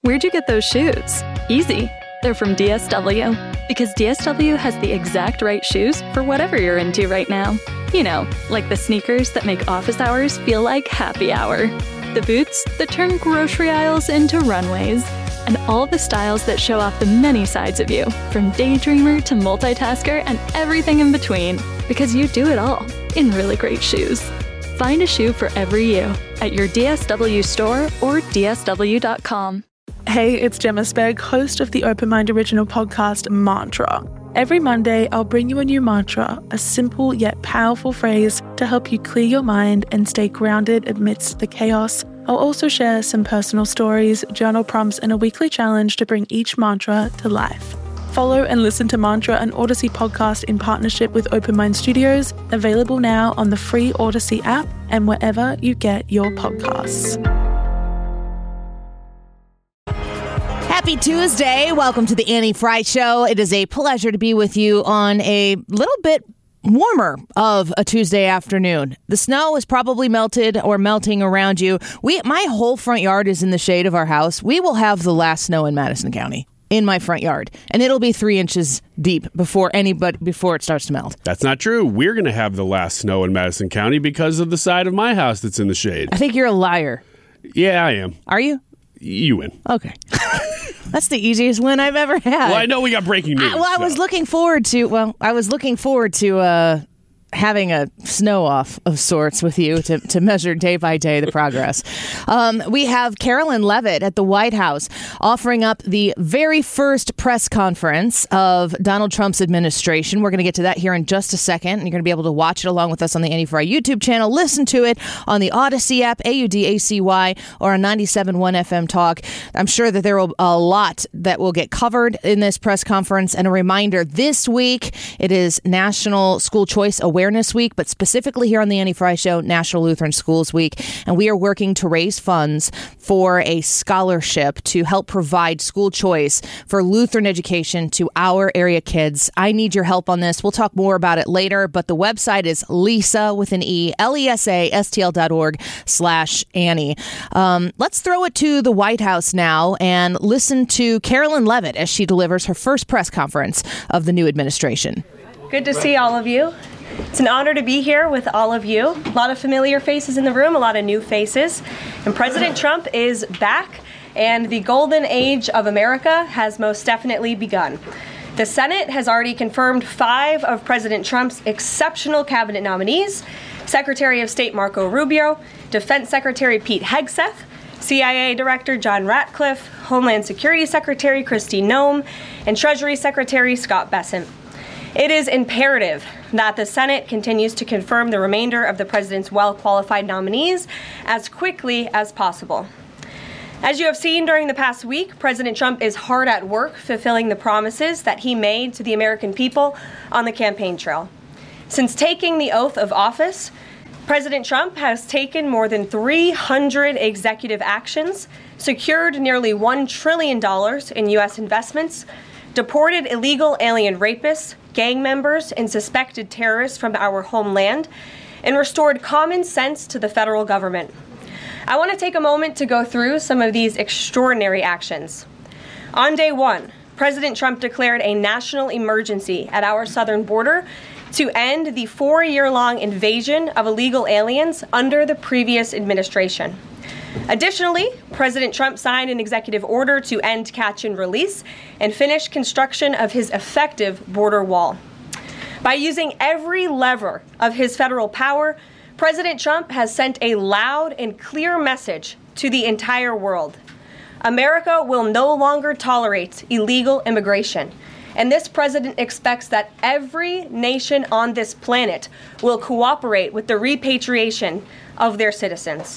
Where'd you get those shoes? Easy. They're from DSW. Because DSW has the exact right shoes for whatever you're into right now. You know, like the sneakers that make office hours feel like happy hour. The boots that turn grocery aisles into runways. And all the styles that show off the many sides of you, from daydreamer to multitasker and everything in between. Because you do it all in really great shoes. Find a shoe for every you at your DSW store or dsw.com. Hey, it's Gemma Spegg, host of the Open Mind original podcast, Mantra. Every Monday, I'll bring you a new mantra, a simple yet powerful phrase to help you clear your mind and stay grounded amidst the chaos. I'll also share some personal stories, journal prompts, and a weekly challenge to bring each mantra to life. Follow and listen to Mantra, an Odyssey podcast in partnership with Open Mind Studios, available now on the free Odyssey app and wherever you get your podcasts. Happy Tuesday. Welcome to the Annie Frey Show. It is a pleasure to be with you on a little bit warmer of a Tuesday afternoon. The snow is probably melted or melting around you. My whole front yard is in the shade of our house. We will have the last snow in Madison County in my front yard, and it'll be 3 inches deep before it starts to melt. That's not true. We're going to have the last snow in Madison County because of the side of my house that's in the shade. I think you're a liar. Yeah, I am. Are you? You win. Okay. That's the easiest win I've ever had. Well, I know we got breaking news. I was looking forward to having a snow off of sorts with you to measure day by day the progress. We have Carolyn Levitt at the White House offering up the very first press conference of Donald Trump's administration. We're going to get to that here in just a second. And you're going to be able to watch it along with us on the Annie Frey YouTube channel. Listen to it on the Odyssey app, AUDACY, or on 97.1 FM Talk. I'm sure that there will be a lot that will get covered in this press conference. And a reminder, this week it is National School Choice Awareness Week, but specifically here on the Annie Frey Show, National Lutheran Schools Week. And we are working to raise funds for a scholarship to help provide school choice for Lutheran education to our area kids. I need your help on this. We'll talk more about it later, but the website is Lisa with an E, LESASTL.org/Annie. Let's throw it to the White House now and listen to Carolyn Levitt as she delivers her first press conference of the new administration. Good to see all of you. It's an honor to be here with all of you. A lot of familiar faces in the room, a lot of new faces. And President Trump is back, and the golden age of America has most definitely begun. The Senate has already confirmed 5 of President Trump's exceptional cabinet nominees: Secretary of State Marco Rubio, Defense Secretary Pete Hegseth, CIA Director John Ratcliffe, Homeland Security Secretary Kristi Noem, and Treasury Secretary Scott Bessent. It is imperative that the Senate continues to confirm the remainder of the president's well-qualified nominees as quickly as possible. As you have seen during the past week, President Trump is hard at work fulfilling the promises that he made to the American people on the campaign trail. Since taking the oath of office, President Trump has taken more than 300 executive actions, secured nearly $1 trillion in U.S. investments, deported illegal alien rapists, gang members, and suspected terrorists from our homeland, and restored common sense to the federal government. I want to take a moment to go through some of these extraordinary actions. On day 1, President Trump declared a national emergency at our southern border to end the 4-year-long invasion of illegal aliens under the previous administration. Additionally, President Trump signed an executive order to end catch and release and finish construction of his effective border wall. By using every lever of his federal power, President Trump has sent a loud and clear message to the entire world. America will no longer tolerate illegal immigration, and this president expects that every nation on this planet will cooperate with the repatriation of their citizens.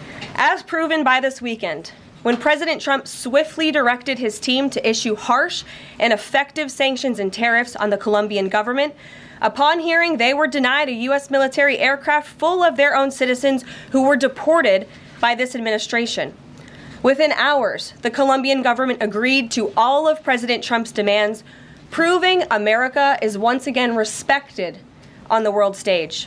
As proven by this weekend, when President Trump swiftly directed his team to issue harsh and effective sanctions and tariffs on the Colombian government, upon hearing they were denied a U.S. military aircraft full of their own citizens who were deported by this administration. Within hours, the Colombian government agreed to all of President Trump's demands, proving America is once again respected on the world stage.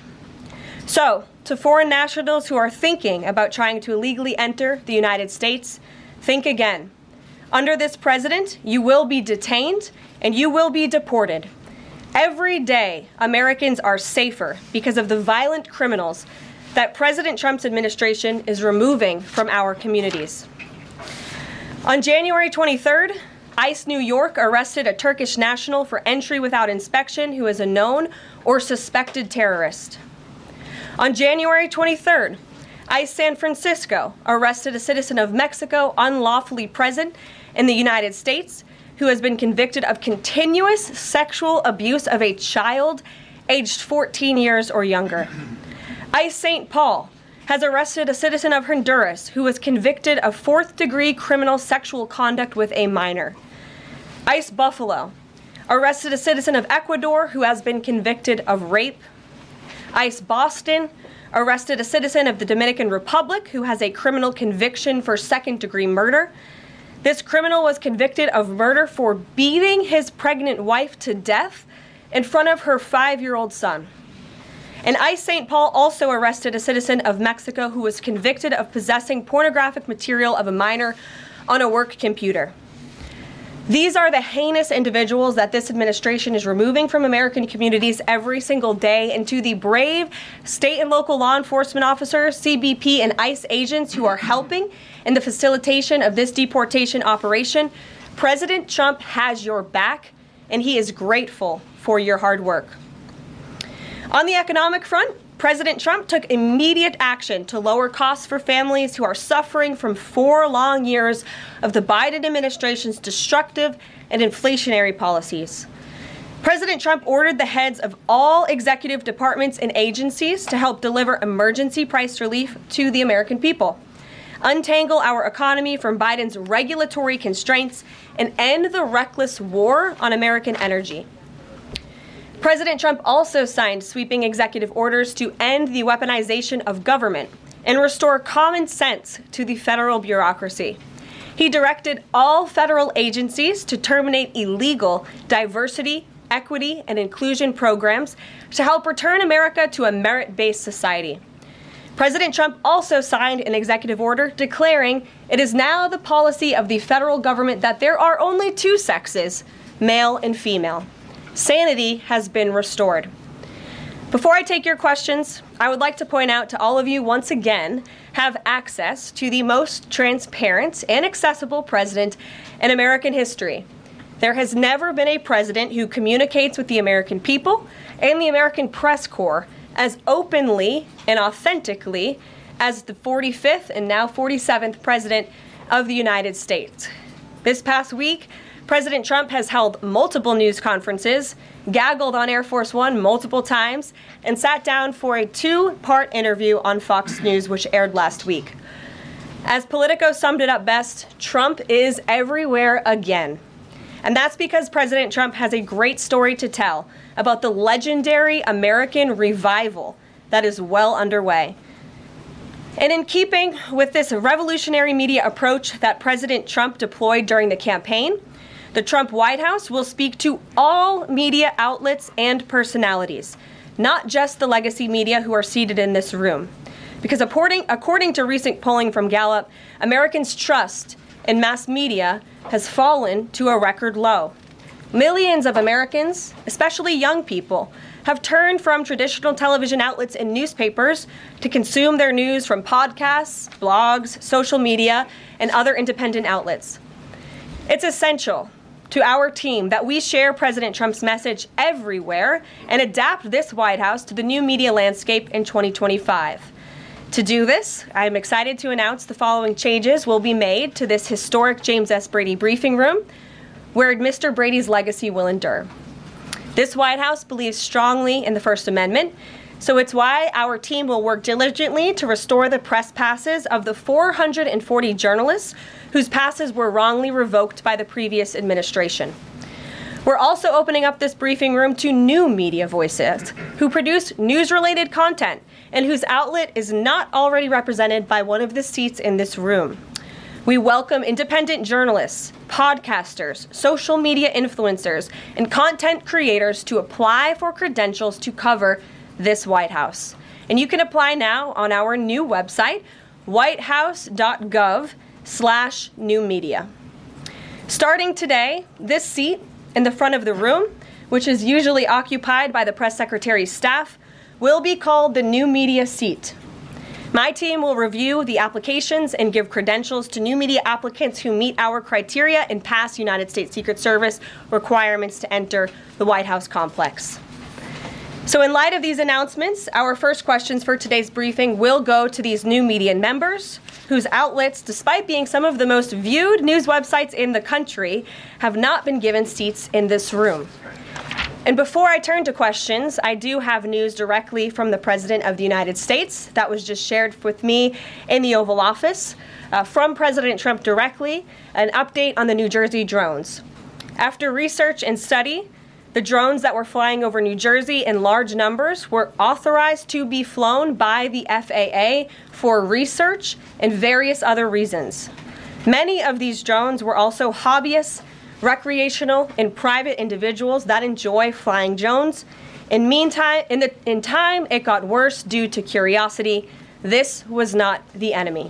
So, to foreign nationals who are thinking about trying to illegally enter the United States, think again. Under this president, you will be detained and you will be deported. Every day, Americans are safer because of the violent criminals that President Trump's administration is removing from our communities. On January 23rd, ICE New York arrested a Turkish national for entry without inspection who is a known or suspected terrorist. On January 23rd, ICE San Francisco arrested a citizen of Mexico unlawfully present in the United States who has been convicted of continuous sexual abuse of a child aged 14 years or younger. ICE St. Paul has arrested a citizen of Honduras who was convicted of fourth-degree criminal sexual conduct with a minor. ICE Buffalo arrested a citizen of Ecuador who has been convicted of rape. ICE Boston arrested a citizen of the Dominican Republic who has a criminal conviction for second-degree murder. This criminal was convicted of murder for beating his pregnant wife to death in front of her 5-year-old son. And ICE St. Paul also arrested a citizen of Mexico who was convicted of possessing pornographic material of a minor on a work computer. These are the heinous individuals that this administration is removing from American communities every single day, and to the brave state and local law enforcement officers, CBP, and ICE agents who are helping in the facilitation of this deportation operation, President Trump has your back, and he is grateful for your hard work. On the economic front, President Trump took immediate action to lower costs for families who are suffering from 4 long years of the Biden administration's destructive and inflationary policies. President Trump ordered the heads of all executive departments and agencies to help deliver emergency price relief to the American people, untangle our economy from Biden's regulatory constraints, and end the reckless war on American energy. President Trump also signed sweeping executive orders to end the weaponization of government and restore common sense to the federal bureaucracy. He directed all federal agencies to terminate illegal diversity, equity, and inclusion programs to help return America to a merit-based society. President Trump also signed an executive order declaring it is now the policy of the federal government that there are only 2 sexes, male and female. Sanity has been restored. Before I take your questions, I would like to point out to all of you once again have access to the most transparent and accessible president in American history. There has never been a president who communicates with the American people and the American press corps as openly and authentically as the 45th and now 47th president of the United States. This past week, President Trump has held multiple news conferences, gaggled on Air Force One multiple times, and sat down for a 2-part interview on Fox News, which aired last week. As Politico summed it up best, Trump is everywhere again. And that's because President Trump has a great story to tell about the legendary American revival that is well underway. And in keeping with this revolutionary media approach that President Trump deployed during the campaign, the Trump White House will speak to all media outlets and personalities, not just the legacy media who are seated in this room. Because according to recent polling from Gallup, Americans' trust in mass media has fallen to a record low. Millions of Americans, especially young people, have turned from traditional television outlets and newspapers to consume their news from podcasts, blogs, social media, and other independent outlets. It's essential to our team that we share President Trump's message everywhere and adapt this White House to the new media landscape in 2025. To do this, I am excited to announce the following changes will be made to this historic James S. Brady briefing room, where Mr. Brady's legacy will endure. This White House believes strongly in the First Amendment, so it's why our team will work diligently to restore the press passes of the 440 journalists whose passes were wrongly revoked by the previous administration. We're also opening up this briefing room to new media voices who produce news-related content and whose outlet is not already represented by one of the seats in this room. We welcome independent journalists, podcasters, social media influencers, and content creators to apply for credentials to cover this White House. And you can apply now on our new website, whitehouse.gov/newmedia. Starting today, this seat in the front of the room, which is usually occupied by the press secretary's staff, will be called the new media seat. My team will review the applications and give credentials to new media applicants who meet our criteria and pass United States Secret Service requirements to enter the White House complex. So in light of these announcements, our first questions for today's briefing will go to these new media members, whose outlets, despite being some of the most viewed news websites in the country, have not been given seats in this room. And before I turn to questions, I do have news directly from the President of the United States that was just shared with me in the Oval Office. From President Trump directly, an update on the New Jersey drones. After research and study, the drones that were flying over New Jersey in large numbers were authorized to be flown by the FAA for research and various other reasons. Many of these drones were also hobbyists, recreational, and private individuals that enjoy flying drones. In time, it got worse due to curiosity. This was not the enemy.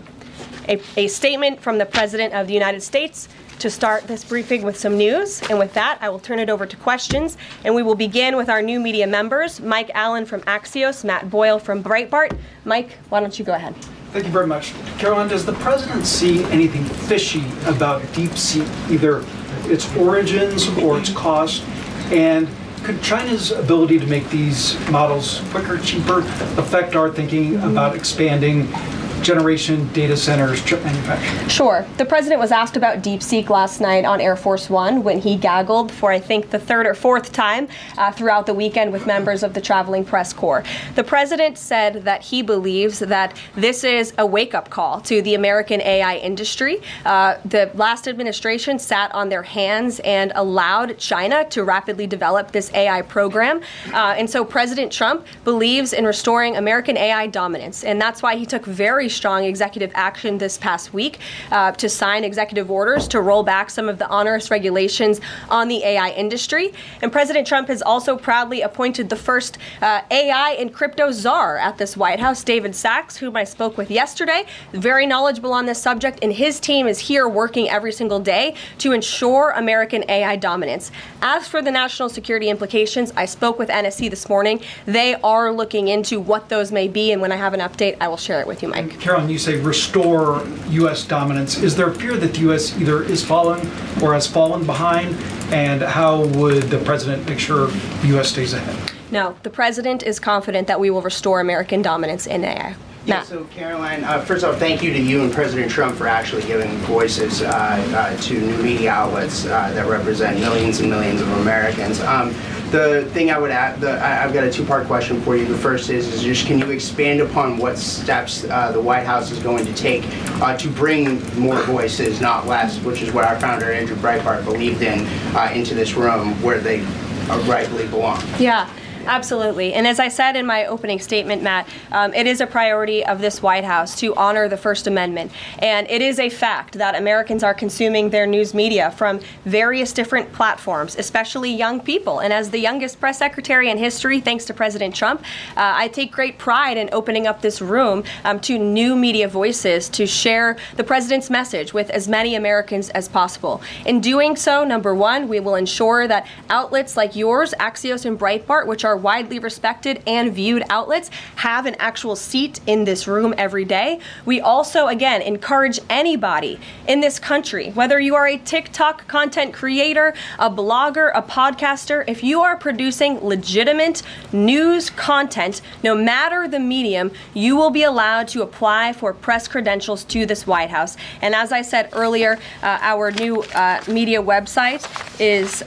A statement from the President of the United States to start this briefing with some news. And with that, I will turn it over to questions. And we will begin with our new media members, Mike Allen from Axios, Matt Boyle from Breitbart. Mike, why don't you go ahead? Thank you very much. Caroline, does the president see anything fishy about DeepSeek, either its origins or its cost? And could China's ability to make these models quicker, cheaper, affect our thinking about expanding generation data centers, chip manufacturing? Sure. The president was asked about DeepSeek last night on Air Force One when he gaggled for, I think, the third or fourth time throughout the weekend with members of the traveling press corps. The president said that he believes that this is a wake-up call to the American AI industry. The last administration sat on their hands and allowed China to rapidly develop this AI program. And so President Trump believes in restoring American AI dominance. And that's why he took very strong executive action this past week to sign executive orders to roll back some of the onerous regulations on the AI industry. And President Trump has also proudly appointed the first AI and crypto czar at this White House, David Sachs, whom I spoke with yesterday, very knowledgeable on this subject, and his team is here working every single day to ensure American AI dominance. As for the national security implications, I spoke with NSC this morning. They are looking into what those may be, and when I have an update, I will share it with you, Mike. Carolyn, you say restore U.S. dominance. Is there a fear that the U.S. either is fallen or has fallen behind? And how would the president make sure the U.S. stays ahead? No, the president is confident that we will restore American dominance in AI. Yeah, so Caroline, first off, thank you to you and President Trump for actually giving voices to new media outlets that represent millions and millions of Americans. The thing I would add, I've got a two-part question for you. The first is just can you expand upon what steps the White House is going to take to bring more voices, not less, which is what our founder, Andrew Breitbart, believed in, into this room where they rightfully belong? Yeah. Absolutely. And as I said in my opening statement, Matt, it is a priority of this White House to honor the First Amendment. And it is a fact that Americans are consuming their news media from various different platforms, especially young people. And as the youngest press secretary in history, thanks to President Trump, I take great pride in opening up this room to new media voices to share the president's message with as many Americans as possible. In doing so, number one, we will ensure that outlets like yours, Axios and Breitbart, which are widely respected and viewed outlets, have an actual seat in this room every day. We also, again, encourage anybody in this country, whether you are a TikTok content creator, a blogger, a podcaster, if you are producing legitimate news content, no matter the medium, you will be allowed to apply for press credentials to this White House. And as I said earlier, our new media website is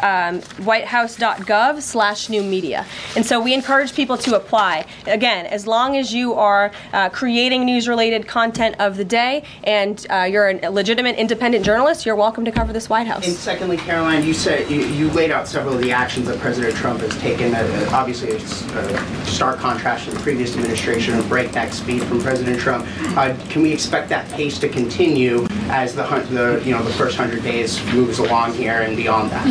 whitehouse.gov/new media. And so we encourage people to apply. Again, as long as you are creating news-related content of the day and you're a legitimate independent journalist, you're welcome to cover this White House. And secondly, Caroline, you said you laid out several of the actions that President Trump has taken. Obviously, it's a stark contrast to the previous administration of breakneck speed from President Trump. Can we expect that pace to continue as the first 100 days moves along here and beyond that?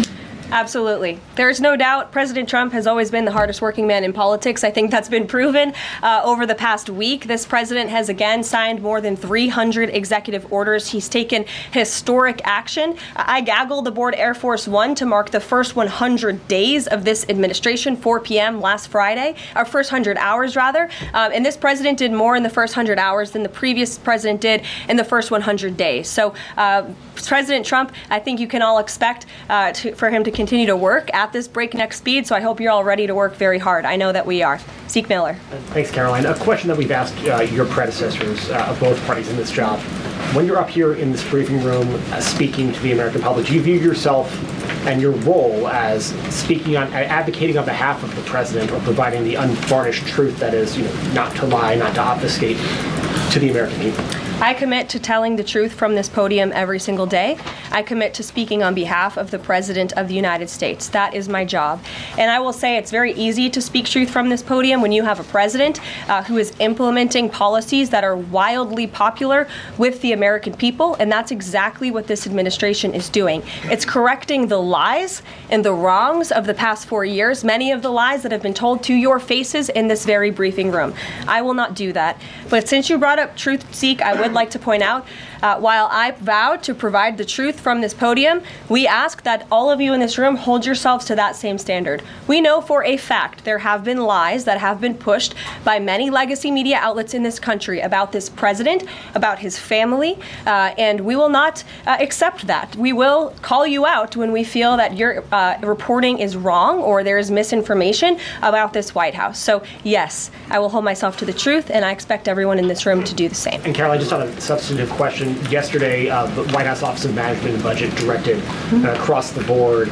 Absolutely. There's no doubt President Trump has always been the hardest working man in politics. I think that's been proven over the past week. This president has again signed more than 300 executive orders. He's taken historic action. I gaggled aboard Air Force One to mark the first 100 days of this administration, 4 p.m. last Friday, or first 100 hours rather. And this president did more in the first 100 hours than the previous president did in the first 100 days. So President Trump, I think you can all expect for him to continue to work at this breakneck speed. So I hope you're all ready to work very hard. I know that we are. Zeke Miller. Thanks, Caroline. A question that we've asked your predecessors of both parties in this job. When you're up here in this briefing room speaking to the American public, do you view yourself and your role as speaking on, advocating on behalf of the president or providing the unvarnished truth that is, not to lie, not to obfuscate to the American people? I commit to telling the truth from this podium every single day. I commit to speaking on behalf of the President of the United States. That is my job. And I will say it's very easy to speak truth from this podium when you have a president who is implementing policies that are wildly popular with the American people. And that's exactly what this administration is doing. It's correcting the lies and the wrongs of the past 4 years, many of the lies that have been told to your faces in this very briefing room. I will not do that. But since you brought up truth, Zeke, I would like to point out, while I vowed to provide the truth from this podium, we ask that all of you in this room hold yourselves to that same standard. We know for a fact there have been lies that have been pushed by many legacy media outlets in this country about this president, about his family, and we will not accept that. We will call you out when we feel that your reporting is wrong or there is misinformation about this White House. So yes, I will hold myself to the truth, and I expect everyone in this room to do the same. And Caroline, just on a substantive question, yesterday the White House Office of Management and Budget directed across the board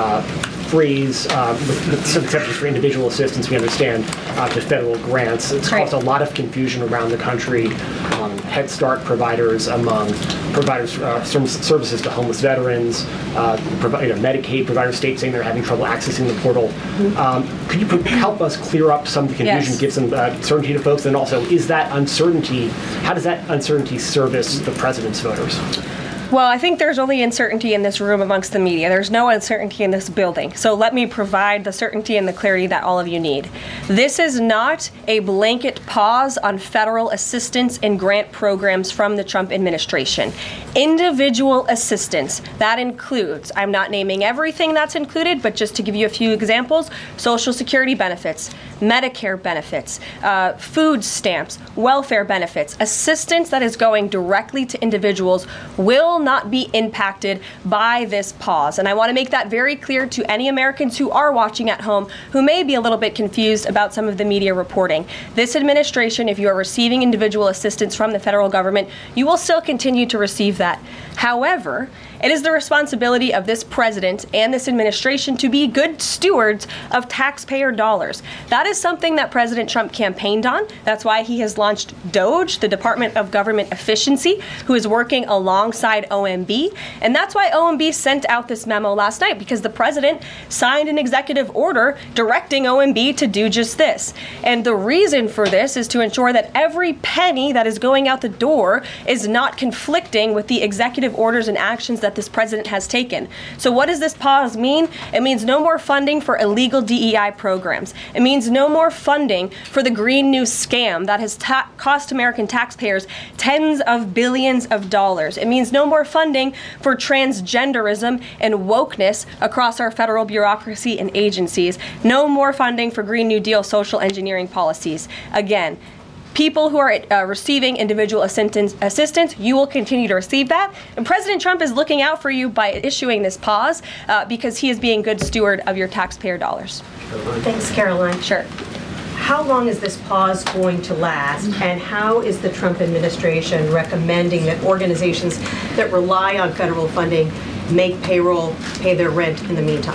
freeze, with some exceptions for individual assistance, we understand, to federal grants. It's caused a lot of confusion around the country among Head Start providers, among providers services to homeless veterans, Medicaid providers, states saying they're having trouble accessing the portal. Could you help us clear up some of the confusion, give some certainty to folks, and also is that uncertainty, how does that uncertainty service the president's voters? Well, I think there's only uncertainty in this room amongst the media. There's no uncertainty in this building. So let me provide the certainty and the clarity that all of you need. This is not a blanket pause on federal assistance and grant programs from the Trump administration. Individual assistance, that includes, I'm not naming everything that's included, but just to give you a few examples, Social Security benefits, Medicare benefits, food stamps, welfare benefits, assistance that is going directly to individuals will not be impacted by this pause. And I want to make that very clear to any Americans who are watching at home who may be a little bit confused about some of the media reporting. This administration, if you are receiving individual assistance from the federal government, you will still continue to receive that. However, it is the responsibility of this president and this administration to be good stewards of taxpayer dollars. That is something that President Trump campaigned on. That's why he has launched DOGE, the Department of Government Efficiency, who is working alongside OMB. And that's why OMB sent out this memo last night, because the president signed an executive order directing OMB to do just this. And the reason for this is to ensure that every penny that is going out the door is not conflicting with the executive orders and actions that this president has taken. So what does this pause mean? It means no more funding for illegal DEI programs. It means no more funding for the Green New scam that has cost American taxpayers tens of billions of dollars. It means no more funding for transgenderism and wokeness across our federal bureaucracy and agencies. No more funding for Green New Deal social engineering policies. Again, people who are receiving individual assistance, you will continue to receive that. And President Trump is looking out for you by issuing this pause because he is being good steward of your taxpayer dollars. Thanks, Caroline. Sure. How long is this pause going to last, and how is the Trump administration recommending that organizations that rely on federal funding make payroll, pay their rent in the meantime?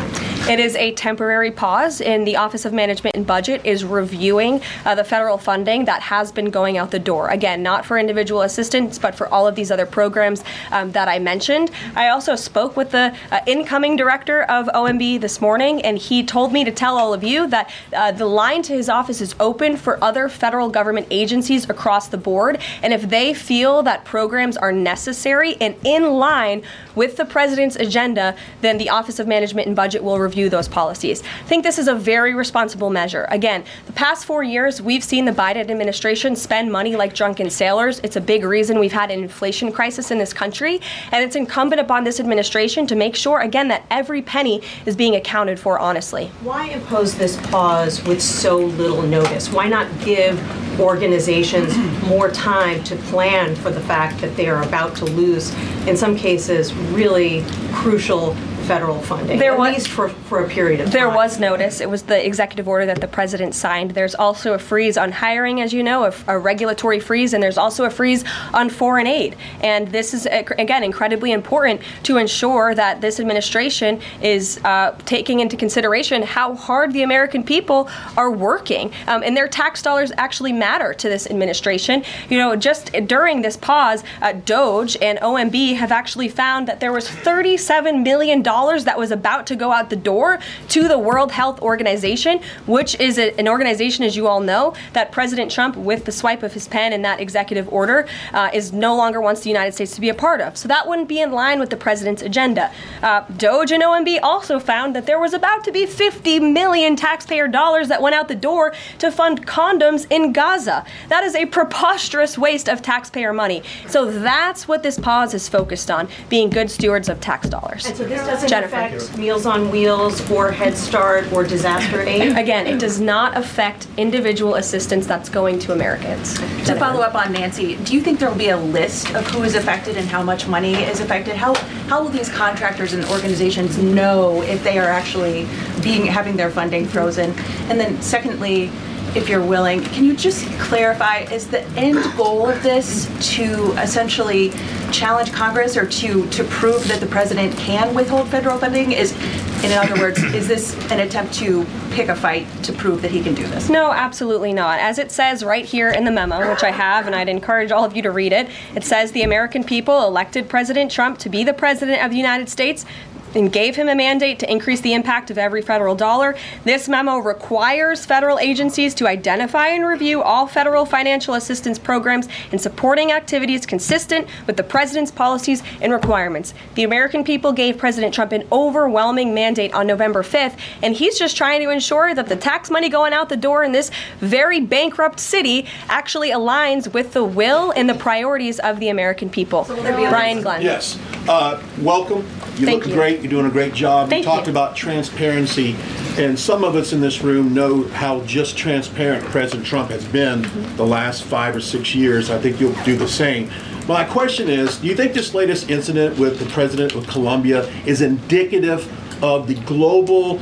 It is a temporary pause, and the Office of Management and Budget is reviewing the federal funding that has been going out the door. Again, not for individual assistance, but for all of these other programs that I mentioned. I also spoke with the incoming director of OMB this morning, and he told me to tell all of you that the line to his office is open for other federal government agencies across the board, and if they feel that programs are necessary and in line with the president's agenda, then the Office of Management and Budget will review those policies. I think this is a very responsible measure. Again, the past 4 years, we've seen the Biden administration spend money like drunken sailors. It's a big reason we've had an inflation crisis in this country, and it's incumbent upon this administration to make sure, again, that every penny is being accounted for honestly. Why impose this pause with so little notice? Why not give organizations more time to plan for the fact that they are about to lose, in some cases, really crucial federal funding, at least for a period of time? There was notice. It was the executive order that the president signed. There's also a freeze on hiring, as you know, a regulatory freeze, and there's also a freeze on foreign aid. And this is, again, incredibly important to ensure that this administration is taking into consideration how hard the American people are working. And their tax dollars actually matter to this administration. You know, just during this pause, DOGE and OMB have actually found that there was $37 million that was about to go out the door to the World Health Organization, which is an organization, as you all know, that President Trump, with the swipe of his pen in that executive order, is no longer wants the United States to be a part of. So that wouldn't be in line with the president's agenda. DOGE and OMB also found that there was about to be 50 million taxpayer dollars that went out the door to fund condoms in Gaza. That is a preposterous waste of taxpayer money. So that's what this pause is focused on, being good stewards of tax dollars. And so this doesn't affect Meals on Wheels or Head Start or disaster aid? Again, it does not affect individual assistance that's going to Americans. To follow up on Nancy, do you think there will be a list of who is affected and how much money is affected? How will these contractors and organizations know if they are actually having their funding frozen? And then secondly, if you're willing, can you just clarify, is the end goal of this to essentially challenge Congress or to prove that the president can withhold federal funding? In other words, is this an attempt to pick a fight to prove that he can do this? No, absolutely not. As it says right here in the memo, which I have, and I'd encourage all of you to read it, it says the American people elected President Trump to be the president of the United States and gave him a mandate to increase the impact of every federal dollar. This memo requires federal agencies to identify and review all federal financial assistance programs and supporting activities consistent with the president's policies and requirements. The American people gave President Trump an overwhelming mandate on November 5th, and he's just trying to ensure that the tax money going out the door in this very bankrupt city actually aligns with the will and the priorities of the American people. So Brian Glenn. Yes. Welcome. You look great. You're doing a great job. You talked about transparency, and some of us in this room know how just transparent President Trump has been the last 5 or 6 years. I think you'll do the same. My question is, do you think this latest incident with the president of Colombia is indicative of the global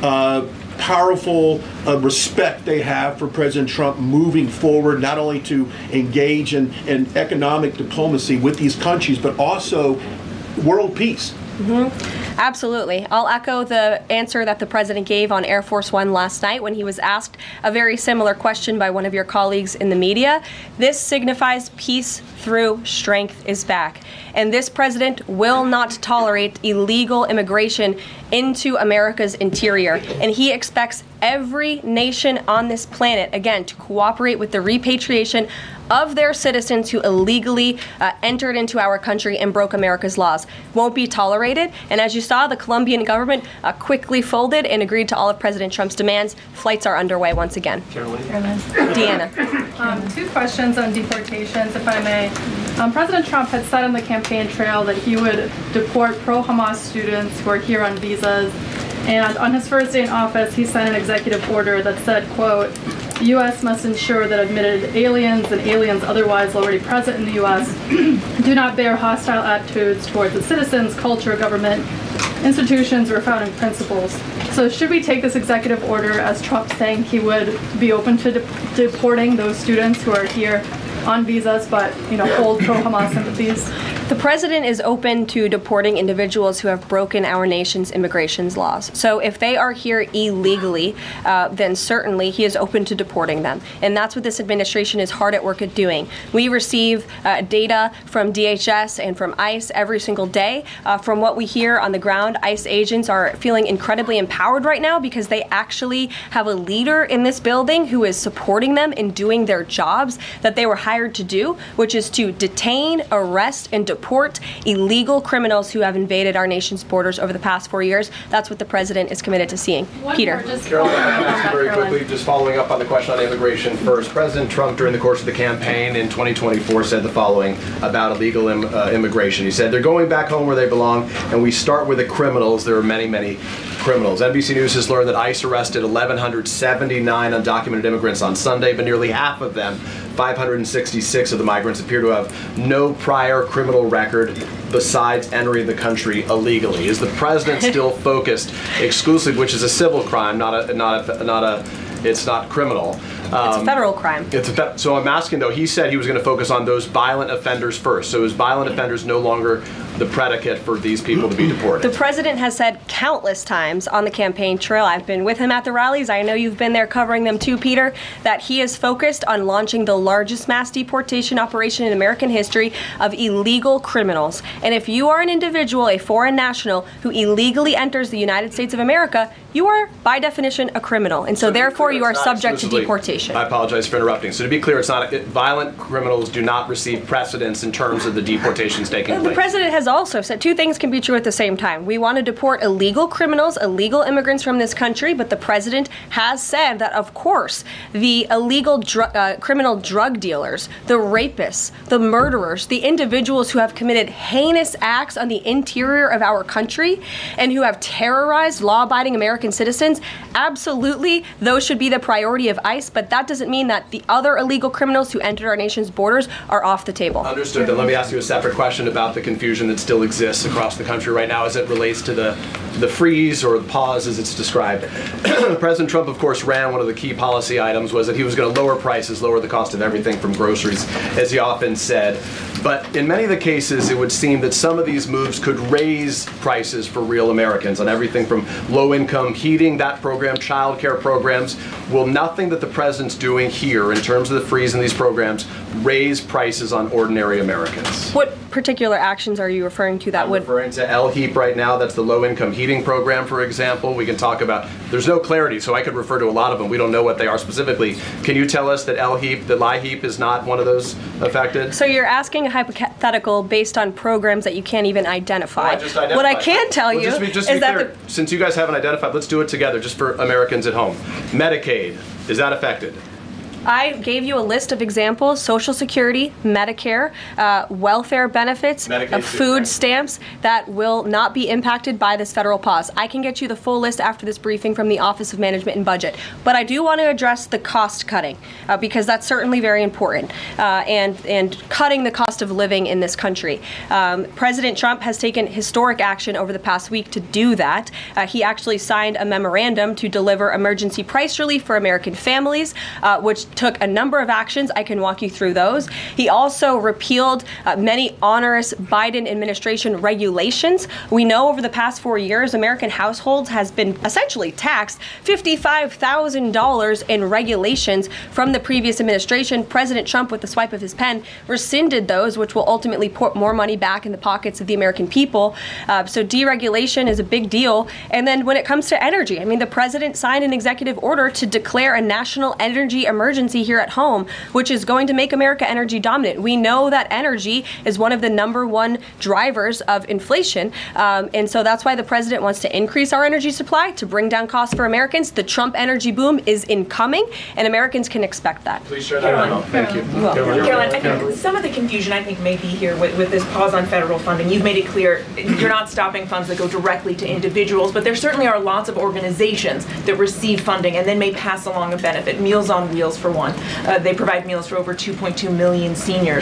powerful respect they have for President Trump moving forward, not only to engage in economic diplomacy with these countries, but also world peace? Absolutely. I'll echo the answer that the president gave on Air Force One last night when he was asked a very similar question by one of your colleagues in the media. This signifies peace through strength is back. And this president will not tolerate illegal immigration into America's interior. And he expects every nation on this planet, again, to cooperate with the repatriation of their citizens who illegally entered into our country and broke America's laws. Won't be tolerated. And as you saw, the Colombian government quickly folded and agreed to all of President Trump's demands. Flights are underway once again. Deanna. 2 questions on deportations, if I may. President Trump had said on the campaign trail that he would deport pro-Hamas students who are here on visas. And on his first day in office, he signed an executive order that said, quote, the U.S. must ensure that admitted aliens and aliens otherwise already present in the U.S. do not bear hostile attitudes towards its citizens, culture, government, institutions, or founding principles. So should we take this executive order as Trump saying he would be open to deporting those students who are here on visas but, hold pro-Hamas sympathies? The president is open to deporting individuals who have broken our nation's immigration laws. So if they are here illegally, then certainly he is open to deporting them. And that's what this administration is hard at work at doing. We receive data from DHS and from ICE every single day. From what we hear on the ground, ICE agents are feeling incredibly empowered right now because they actually have a leader in this building who is supporting them in doing their jobs that they were hired to do, which is to detain, arrest, and deport illegal criminals who have invaded our nation's borders over the past 4 years. That's what the president is committed to seeing. Peter. Carolyn, very quickly, just following up on the question on immigration first. President Trump, during the course of the campaign in 2024, said the following about illegal immigration. He said, they're going back home where they belong, and we start with the criminals. There are many, many criminals. NBC News has learned that ICE arrested 1,179 undocumented immigrants on Sunday, but nearly half of them, 566 of the migrants, appear to have no prior criminal record besides entering the country illegally. Is the president still focused exclusively, which is a civil crime, it's not criminal? It's a federal crime. So I'm asking, though, he said he was going to focus on those violent offenders first. So is violent offenders no longer the predicate for these people to be deported? The president has said countless times on the campaign trail, I've been with him at the rallies, I know you've been there covering them too, Peter, that he is focused on launching the largest mass deportation operation in American history of illegal criminals. And if you are an individual, a foreign national, who illegally enters the United States of America, you are, by definition, a criminal. And so therefore, you are subject to deportation. I apologize for interrupting. So to be clear, it's not violent criminals do not receive precedence in terms of the deportations taking place. The president has also said two things can be true at the same time. We want to deport illegal criminals, illegal immigrants from this country, but the president has said that, of course, the illegal criminal drug dealers, the rapists, the murderers, the individuals who have committed heinous acts on the interior of our country and who have terrorized law-abiding American citizens, absolutely, those should be the priority of ICE, but that doesn't mean that the other illegal criminals who entered our nation's borders are off the table. Understood. Then let me ask you a separate question about the confusion that still exists across the country right now as it relates to the freeze or the pause as it's described. President Trump, of course, ran one of the key policy items was that he was going to lower prices, lower the cost of everything from groceries, as he often said. But in many of the cases, it would seem that some of these moves could raise prices for real Americans on everything from low-income heating, that program, child care programs. Will nothing that the president's doing here in terms of the freeze in these programs raise prices on ordinary Americans? What particular actions are you referring to that I'm referring to LHEAP right now. That's the low-income heating program, for example. We can talk about, there's no clarity, so I could refer to a lot of them. We don't know what they are specifically. Can you tell us that LHEAP is not one of those affected? So you're asking a hypothetical based on programs that you can't even identify. No, what I can tell you is that since you guys haven't identified, let's do it together just for Americans at home. Medicaid, is that affected? I gave you a list of examples: Social Security, Medicare, welfare benefits, food stamps that will not be impacted by this federal pause. I can get you the full list after this briefing from the Office of Management and Budget. But I do want to address the cost cutting because that's certainly very important and cutting the cost of living in this country. President Trump has taken historic action over the past week to do that. He actually signed a memorandum to deliver emergency price relief for American families, which took a number of actions. I can walk you through those. He also repealed many onerous Biden administration regulations. We know over the past 4 years, American households has been essentially taxed $55,000 in regulations from the previous administration. President Trump, with the swipe of his pen, rescinded those, which will ultimately put more money back in the pockets of the American people. So deregulation is a big deal. And then when it comes to energy, I mean, the president signed an executive order to declare a national energy emergency here at home, which is going to make America energy dominant. We know that energy is one of the #1 drivers of inflation. And so that's why the president wants to increase our energy supply to bring down costs for Americans. The Trump energy boom is incoming, and Americans can expect that. Please share that out. Thank you. Carolyn, I think some of the confusion may be here with this pause on federal funding. You've made it clear you're not stopping funds that go directly to individuals, but there certainly are lots of organizations that receive funding and then may pass along a benefit. Meals on Wheels, for one. They provide meals for over 2.2 million seniors.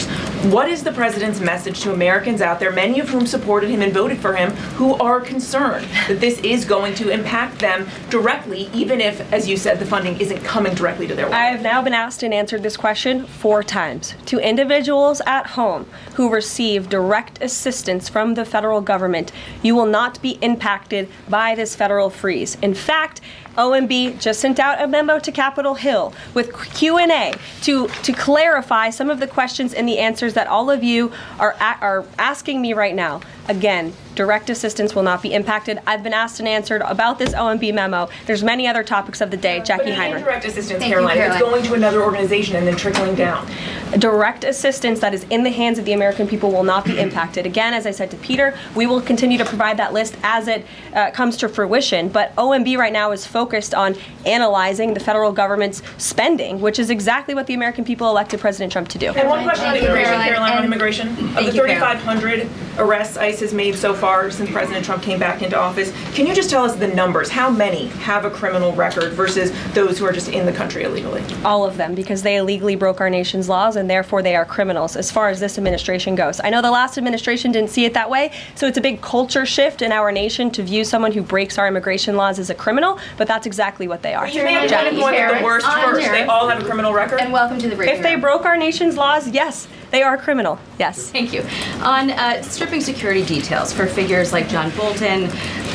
What is the president's message to Americans out there, many of whom supported him and voted for him, who are concerned that this is going to impact them directly, even if, as you said, the funding isn't coming directly to their wallet? I have now been asked and answered this question 4 times. To individuals at home who receive direct assistance from the federal government, you will not be impacted by this federal freeze. In fact, OMB just sent out a memo to Capitol Hill with Q&A to clarify some of the questions and the answers that all of you are asking me right now. Again, direct assistance will not be impacted. I've been asked and answered about this OMB memo. There's many other topics of the day. Jackie Heimer. Direct assistance, Caroline, it's going to another organization and then trickling down. Direct assistance that is in the hands of the American people will not be impacted. Again, as I said to Peter, we will continue to provide that list as it comes to fruition. But OMB right now is focused on analyzing the federal government's spending, which is exactly what the American people elected President Trump to do. And one question on immigration, Caroline, on immigration. Of the 3,500 arrests ICE has made so far since President Trump came back into office, can you just tell us the numbers? How many have a criminal record versus those who are just in the country illegally? All of them, because they illegally broke our nation's laws and therefore they are criminals as far as this administration goes. I know the last administration didn't see it that way, so it's a big culture shift in our nation to view someone who breaks our immigration laws as a criminal, but that's exactly what they are. You made a point with the worst first. They all have a criminal record? And welcome to the break. If they broke our nation's laws, yes, they are criminal. Yes. Thank you. On stripping security details for figures like John Bolton,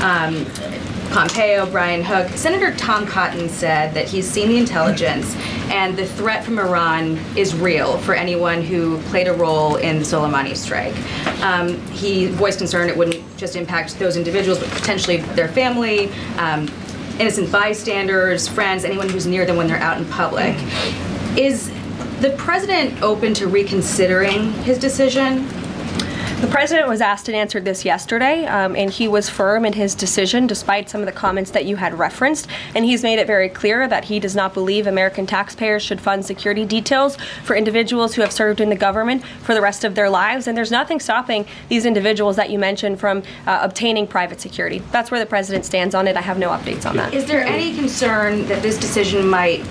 Pompeo, Brian Hook, Senator Tom Cotton said that he's seen the intelligence and the threat from Iran is real for anyone who played a role in the Soleimani strike. He voiced concern it wouldn't just impact those individuals, but potentially their family, innocent bystanders, friends, anyone who's near them when they're out in public. Is the president open to reconsidering his decision? The president was asked and answered this yesterday, and he was firm in his decision despite some of the comments that you had referenced. And he's made it very clear that he does not believe American taxpayers should fund security details for individuals who have served in the government for the rest of their lives. And there's nothing stopping these individuals that you mentioned from obtaining private security. That's where the president stands on it. I have no updates on that. Is there any concern that this decision might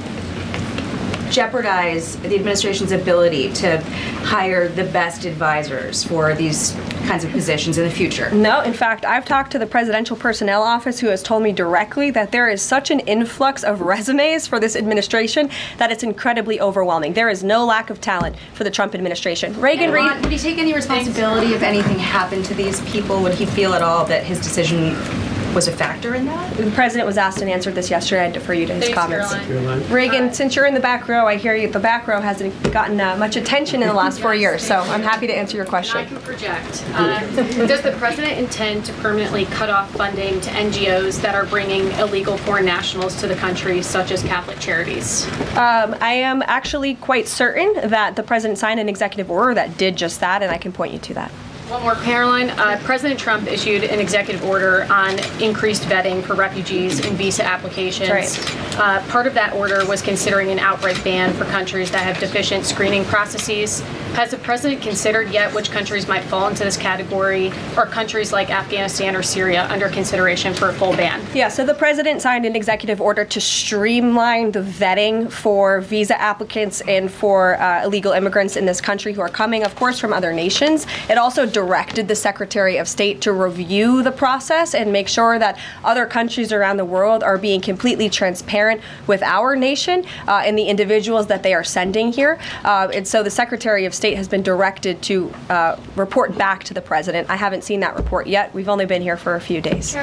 jeopardize the administration's ability to hire the best advisors for these kinds of positions in the future? No, in fact, I've talked to the Presidential Personnel Office, who has told me directly that there is such an influx of resumes for this administration that it's incredibly overwhelming. There is no lack of talent for the Trump administration. Reagan Reed. Would he take any responsibility if anything happened to these people? Would he feel at all that his decision was a factor in that? The president was asked and answered this yesterday. I defer you to his comments. Caroline. Reagan, since you're in the back row, I hear you. The back row hasn't gotten much attention in the last 4 years, so I'm happy to answer your question. I can project. Does the president intend to permanently cut off funding to NGOs that are bringing illegal foreign nationals to the country, such as Catholic Charities? I am actually quite certain that the president signed an executive order that did just that, and I can point you to that. One more, Caroline. President Trump issued an executive order on increased vetting for refugees and visa applications. Right. Part of that order was considering an outright ban for countries that have deficient screening processes. Has the president considered yet which countries might fall into this category? Or countries like Afghanistan or Syria under consideration for a full ban? Yeah, so the president signed an executive order to streamline the vetting for visa applicants and for illegal immigrants in this country who are coming, of course, from other nations. It also directed the Secretary of State to review the process and make sure that other countries around the world are being completely transparent with our nation and the individuals that they are sending here. And so the Secretary of State has been directed to report back to the president. I haven't seen that report yet. We've only been here for a few days.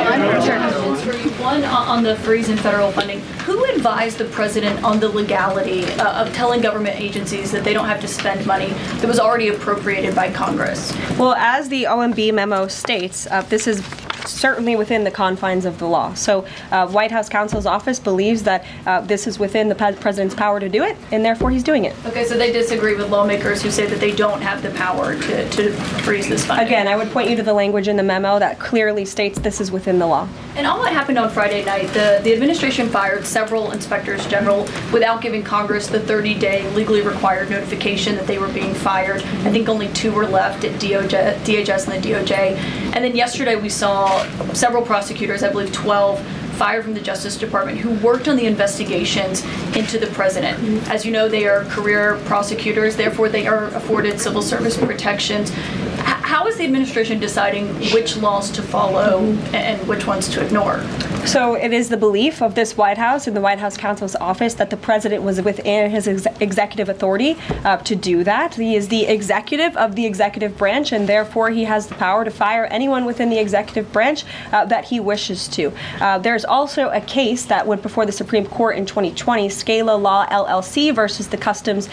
One on the freeze in federal funding. Who advised the president on the legality of telling government agencies that they don't have to spend money that was already appropriated by Congress? Well, as the OMB memo states, this is certainly within the confines of the law. So White House counsel's office believes that this is within the president's power to do it, and therefore he's doing it. Okay, so they disagree with lawmakers who say that they don't have the power to freeze this funding. Again, I would point you to the language in the memo that clearly states this is within the law. And on what happened on Friday night, the administration fired several inspectors general without giving Congress the 30-day legally required notification that they were being fired. I think only 2 were left at DHS and the DOJ. And then yesterday we saw several prosecutors, I believe 12, fired from the Justice Department who worked on the investigations into the president. As you know, they are career prosecutors, therefore they are afforded civil service protections. How is the administration deciding which laws to follow and which ones to ignore? So it is the belief of this White House and the White House counsel's office that the president was within his executive authority to do that. He is the executive of the executive branch, and therefore he has the power to fire anyone within the executive branch that he wishes to. There's also a case that went before the Supreme Court in 2020, Scala Law LLC versus the Customs,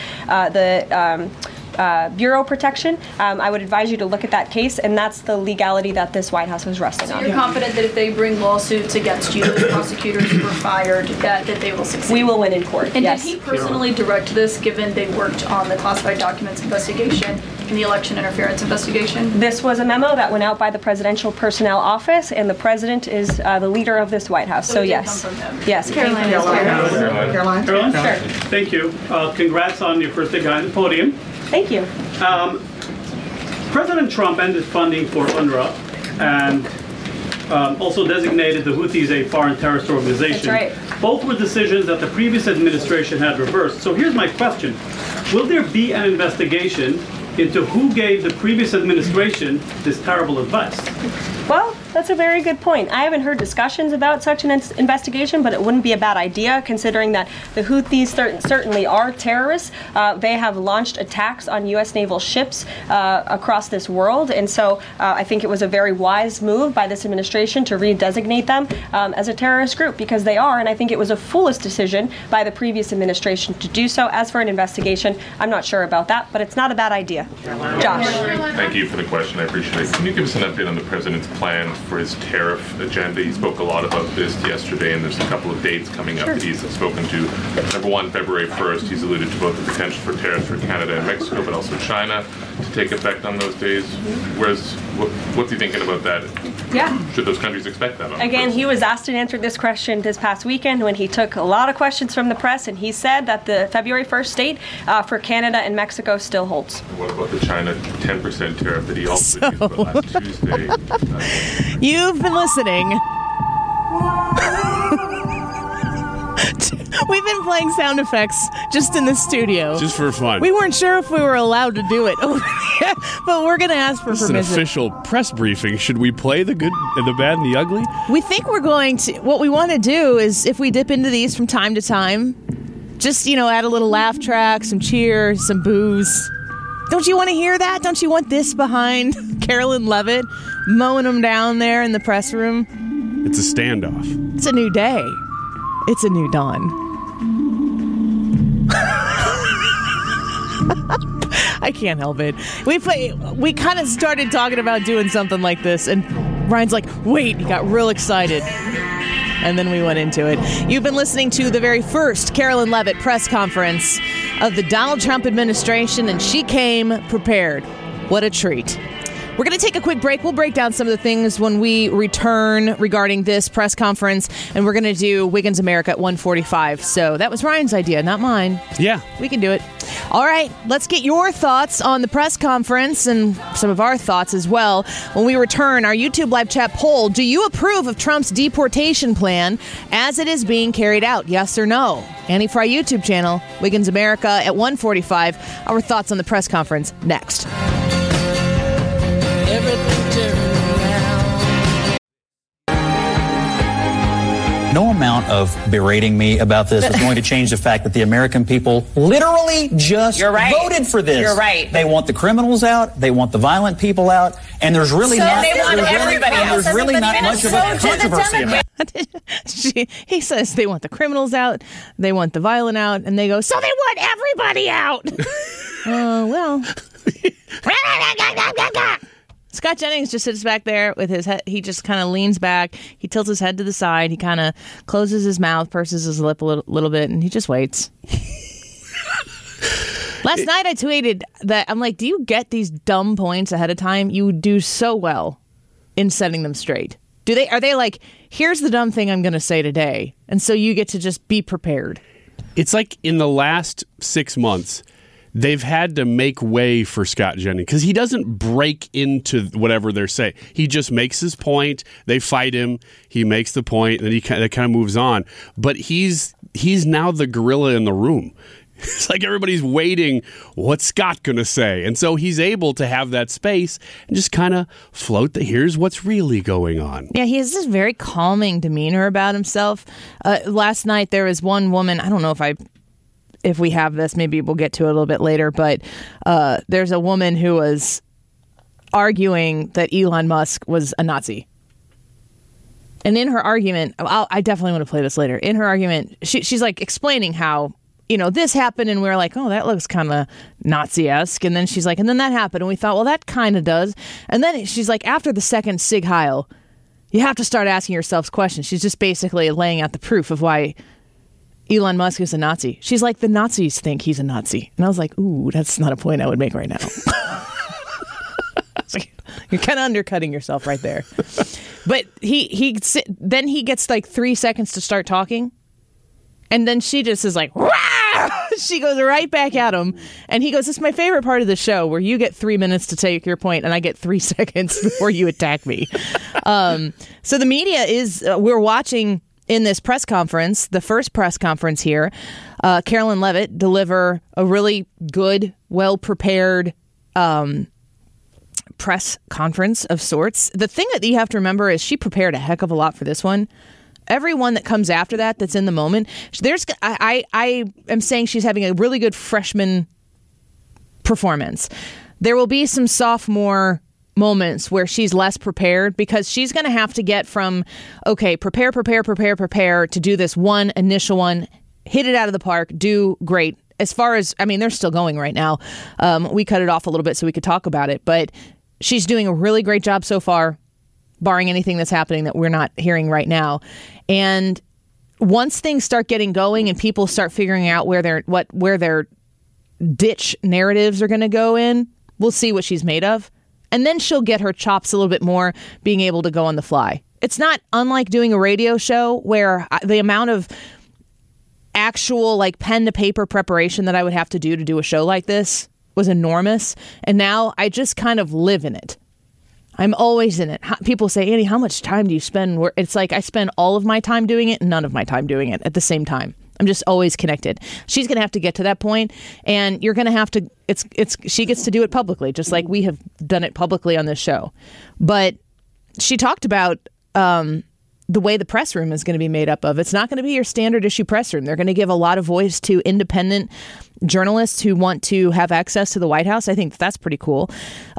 Bureau Protection. I would advise you to look at that case, and that's the legality that this White House was resting on. So you're confident that if they bring lawsuits against you, the prosecutors who were fired, that they will succeed? We will win in court, And yes. did he personally direct this, given they worked on the classified documents investigation and the election interference investigation? This was a memo that went out by the Presidential Personnel Office, and the president is the leader of this White House. So it did yes. come from him. Yes. Caroline. Caroline? Sure. Thank you. Congrats on your first day on the podium. Thank you. President Trump ended funding for UNRWA and also designated the Houthis a foreign terrorist organization. That's right. Both were decisions that the previous administration had reversed. So here's my question. Will there be an investigation into who gave the previous administration this terrible advice? Well, that's a very good point. I haven't heard discussions about such an investigation, but it wouldn't be a bad idea considering that the Houthis certainly are terrorists. They have launched attacks on U.S. naval ships across this world, and so I think it was a very wise move by this administration to redesignate them as a terrorist group, because they are, and I think it was a foolish decision by the previous administration to do so. As for an investigation, I'm not sure about that, but it's not a bad idea. Josh. Thank you for the question. I appreciate it. Can you give us an update on the president's plans for his tariff agenda? He spoke a lot about this yesterday, and there's a couple of dates coming up that he's spoken to. Number one, February 1st, he's alluded to both the potential for tariffs for Canada and Mexico, but also China to take effect on those days. What's he thinking about that? Yeah. Should those countries expect that? Again, he was asked and answered this question this past weekend when he took a lot of questions from the press, and he said that the February 1st date for Canada and Mexico still holds. What about the China 10% tariff that he also used about last Tuesday? You've been listening. We've been playing sound effects just in the studio. Just for fun. We weren't sure if we were allowed to do it, but we're going to ask for permission. This is an official press briefing. Should we play the good, the bad, and the ugly? We think we're going to. What we want to do is, if we dip into these from time to time, just, add a little laugh track, some cheers, some booze. Don't you want to hear that? Don't you want this behind Carolyn Levitt mowing them down there in the press room? It's a standoff. It's a new day. It's a new dawn. I can't help it. We kind of started talking about doing something like this, and Ryan's like, wait, he got real excited. And then we went into it. You've been listening to the very first Carolyn Levitt press conference of the Donald Trump administration, and she came prepared. What a treat. We're going to take a quick break. We'll break down some of the things when we return regarding this press conference, and we're going to do Wiggins America at 1:45. So that was Ryan's idea, not mine. Yeah. We can do it. All right, let's get your thoughts on the press conference and some of our thoughts as well. When we return, our YouTube live chat poll, do you approve of Trump's deportation plan as it is being carried out? Yes or no? Annie Fry YouTube channel, Wiggins America at 1:45. Our thoughts on the press conference next. No amount of berating me about this is going to change the fact that the American people literally just voted for this. You're right. They want the criminals out. They want the violent people out. And there's really not much of a controversy about it. He says they want the criminals out. They want the violent out. And they go, so they want everybody out. Well. Scott Jennings just sits back there with his head. He just kind of leans back. He tilts his head to the side. He kind of closes his mouth, purses his lip a little bit, and he just waits. Last night I tweeted that I'm like, do you get these dumb points ahead of time? You do so well in setting them straight. Are they like, here's the dumb thing I'm going to say today, and so you get to just be prepared? It's like in the last 6 months, they've had to make way for Scott Jennings because he doesn't break into whatever they're saying. He just makes his point. They fight him. He makes the point, and then he kind of moves on. But he's now the gorilla in the room. It's like everybody's waiting, what's Scott going to say? And so he's able to have that space and just kind of float here's what's really going on. Yeah, he has this very calming demeanor about himself. Last night there was one woman, I don't know if we have this, maybe we'll get to it a little bit later, but there's a woman who was arguing that Elon Musk was a Nazi. And in her argument, I definitely want to play this later. In her argument, she's like explaining how, this happened, and we were like, oh, that looks kind of Nazi-esque. And then she's like, and then that happened, and we thought, well, that kind of does. And then she's like, after the second Sig Heil, you have to start asking yourselves questions. She's just basically laying out the proof of why Elon Musk is a Nazi. She's like, the Nazis think he's a Nazi. And I was like, ooh, that's not a point I would make right now. You're kind of undercutting yourself right there. But then he gets like 3 seconds to start talking. And then she just is like, Wah! She goes right back at him. And he goes, this is my favorite part of the show where you get 3 minutes to take your point and I get 3 seconds before you attack me. So the media we're watching in this press conference, the first press conference here, Karoline Leavitt deliver a really good, well-prepared press conference of sorts. The thing that you have to remember is she prepared a heck of a lot for this one. Everyone that comes after that's in the moment, I am saying she's having a really good freshman performance. There will be some sophomore moments where she's less prepared because she's going to have to get from, okay, prepare to do this one initial one, hit it out of the park, do great. As far as, they're still going right now. We cut it off a little bit so we could talk about it, but she's doing a really great job so far, barring anything that's happening that we're not hearing right now. And once things start getting going and people start figuring out where their ditch narratives are going to go in, we'll see what she's made of. And then she'll get her chops a little bit more, being able to go on the fly. It's not unlike doing a radio show where the amount of actual like pen to paper preparation that I would have to do a show like this was enormous. And now I just kind of live in it. I'm always in it. People say, Annie, how much time do you spend? It's like I spend all of my time doing it and none of my time doing it at the same time. I'm just always connected. She's going to have to get to that point, and you're going to have to, she gets to do it publicly, just like we have done it publicly on this show. But she talked about the way the press room is going to be made up of. It's not going to be your standard issue press room. They're going to give a lot of voice to independent journalists who want to have access to the White House. I think that's pretty cool.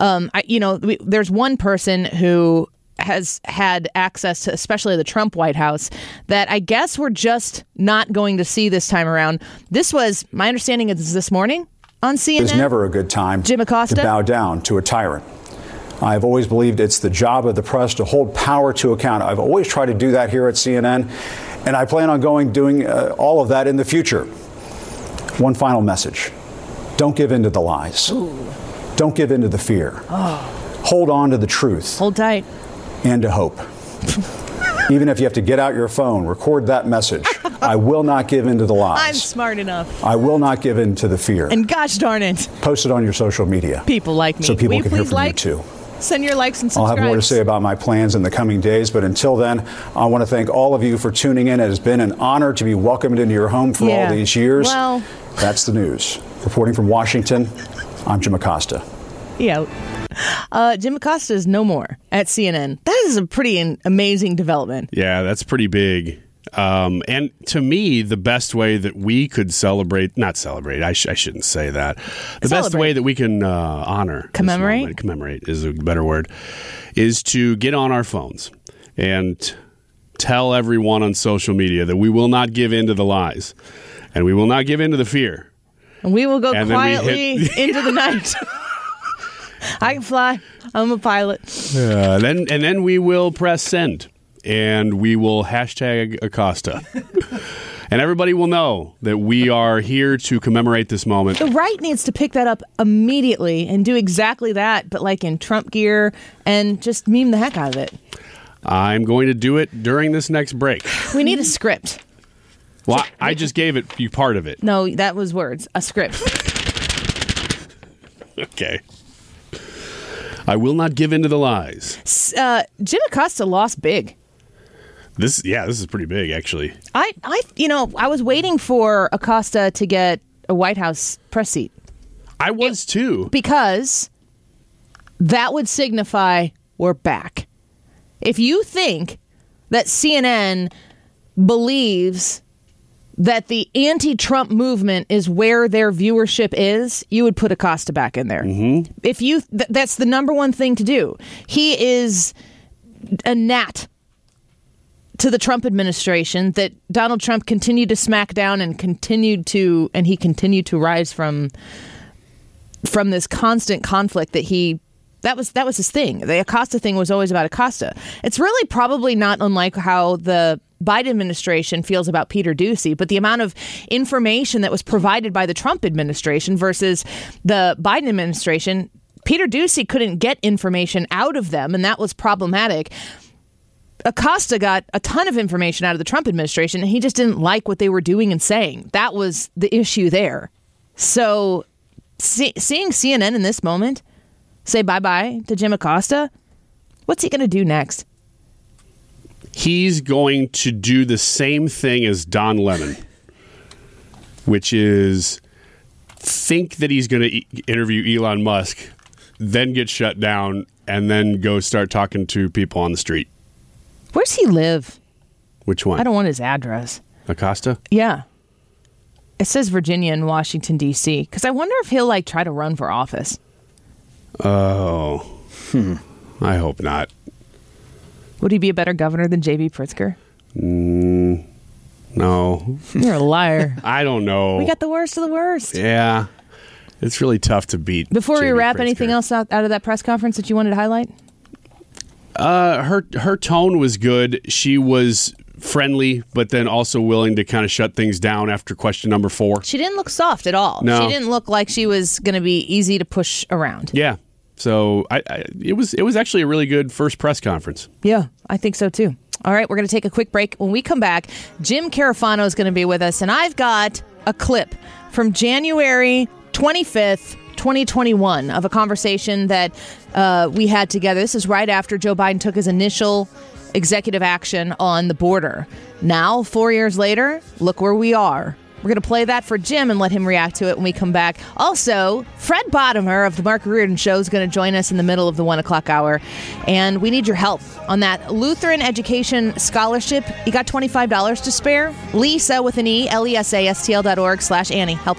There's one person who has had access to, especially the Trump White House, that I guess we're just not going to see this time around. This was, my understanding is this morning on CNN. It's never a good time Jim Acosta to bow down to a tyrant. I've always believed it's the job of the press to hold power to account. I've always tried to do that here at CNN, and I plan on doing all of that in the future. One final message. Don't give in to the lies. Ooh. Don't give in to the fear. Oh. Hold on to the truth. Hold tight. And to hope. Even if you have to get out your phone, record that message. I will not give in to the lies. I'm smart enough. I will not give in to the fear. And gosh darn it. Post it on your social media. People like me. So people can hear from you too. Send your likes and subscribe. I'll have more to say about my plans in the coming days, but until then, I want to thank all of you for tuning in. It has been an honor to be welcomed into your home for all these years. Well, that's the news. Reporting from Washington, I'm Jim Acosta. Jim Acosta is no more at CNN. That is a pretty amazing development. Yeah, that's pretty big. And to me, the best way that we could not celebrate, I shouldn't say that. Best way that we can honor. Commemorate is a better word, is to get on our phones and tell everyone on social media that we will not give in to the lies and we will not give in to the fear. And we will go quietly into the night. I can fly. I'm a pilot. Then we will press send. And we will hashtag Acosta. And everybody will know that we are here to commemorate this moment. The right needs to pick that up immediately and do exactly that, but like in Trump gear, and just meme the heck out of it. I'm going to do it during this next break. We need a script. Well, I just gave you part of it. No, that was words. A script. Okay. I will not give in to the lies. Jim Acosta lost big. This is pretty big, actually. I was waiting for Acosta to get a White House press seat. I was too. Because that would signify we're back. If you think that CNN believes that the anti-Trump movement is where their viewership is, you would put Acosta back in there. Mm-hmm. If you, that's the number one thing to do. He is a gnat to the Trump administration that Donald Trump continued to smack down and he continued to rise from this constant conflict that was his thing. The Acosta thing was always about Acosta. It's really probably not unlike how the Biden administration feels about Peter Doocy, but the amount of information that was provided by the Trump administration versus the Biden administration, Peter Doocy couldn't get information out of them, and that was problematic. Acosta got a ton of information out of the Trump administration, and he just didn't like what they were doing and saying. That was the issue there. So seeing CNN in this moment say bye-bye to Jim Acosta, what's he going to do next? He's going to do the same thing as Don Lemon, which is think that he's going to interview Elon Musk, then get shut down, and then go start talking to people on the street. Where's he live? Which one? I don't want his address. Acosta? Yeah. It says Virginia and Washington, D.C. Because I wonder if he'll try to run for office. Oh. I hope not. Would he be a better governor than J.B. Pritzker? No. You're a liar. I don't know. We got the worst of the worst. Yeah. It's really tough to beat. Before we wrap, Pritzker. Anything else out of that press conference that you wanted to highlight? Her tone was good. She was friendly, but then also willing to kind of shut things down after question number 4. She didn't look soft at all. No. She didn't look like she was going to be easy to push around. Yeah. So it was actually a really good first press conference. Yeah, I think so too. All right, we're going to take a quick break. When we come back, Jim Carafano is going to be with us, and I've got a clip from January 25th, 2021 of a conversation that we had together. This is right after Joe Biden took his initial executive action on the border. Now, 4 years later, look where we are. We're going to play that for Jim and let him react to it when we come back. Also, Fred Bottomer of the Mark Reardon Show is going to join us in the middle of the 1 o'clock hour. And we need your help on that Lutheran Education Scholarship. You got $25 to spare? Lisa with an E, LESASTL.org/Annie. Help.